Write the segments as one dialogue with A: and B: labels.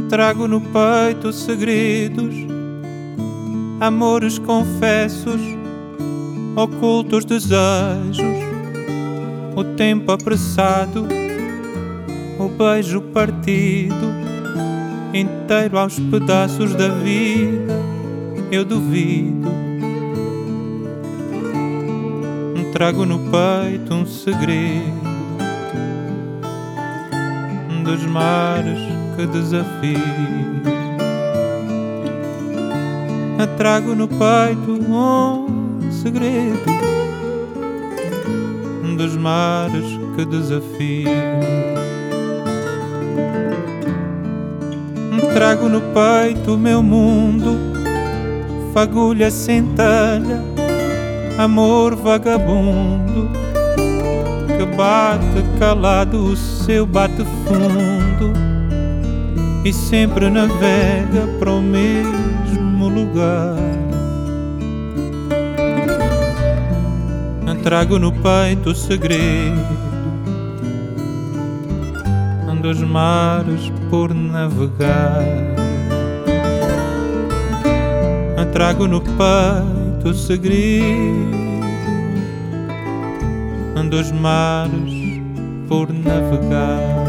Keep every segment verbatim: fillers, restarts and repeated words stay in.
A: Trago no peito segredos, amores confessos, ocultos desejos, o tempo apressado, o beijo partido, inteiro aos pedaços da vida, eu duvido. Trago no peito um segredo dos mares que desafio. Trago no peito um segredo dos mares que desafio. Trago no peito o meu mundo, fagulha centelha, amor vagabundo, que bate calado o seu bate-fundo e sempre navega para o mesmo lugar. Trago no peito o segredo dos mares por navegar. Trago no peito o segredo dos mares por navegar.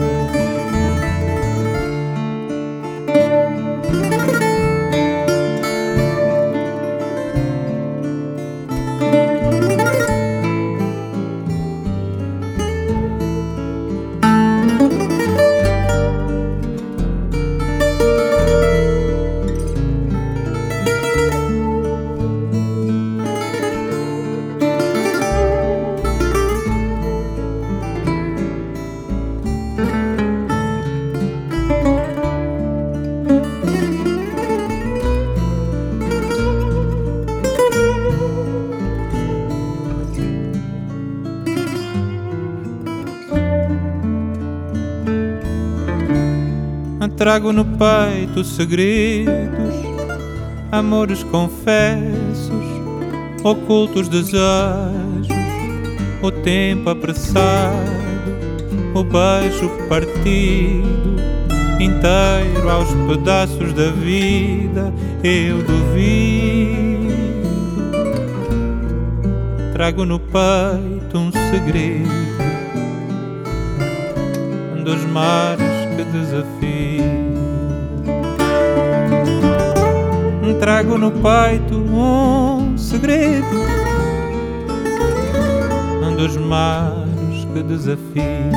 A: Trago no peito segredos, amores confessos, ocultos desejos, o tempo apressado, o beijo partido, inteiro aos pedaços da vida, eu duvido. Trago no peito um segredo dos mares que desafio. Trago no peito um segredo dos mares que desafio.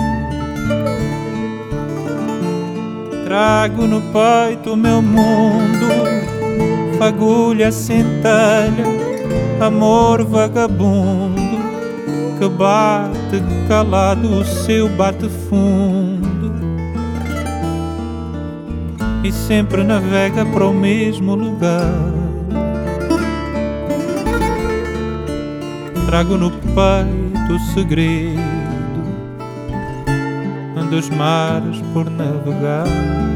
A: Trago no peito o meu mundo, fagulha centelha, amor vagabundo, que bate calado o seu bate-fundo e sempre navega para o mesmo lugar. Trago no peito o segredo dos mares por navegar.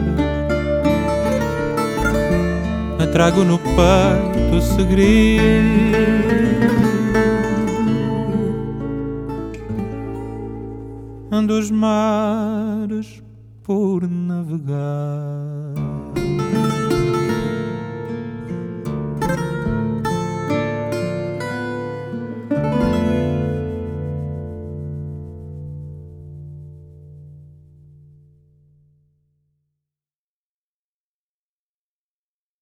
A: Trago no peito o segredo dos mares por navegar.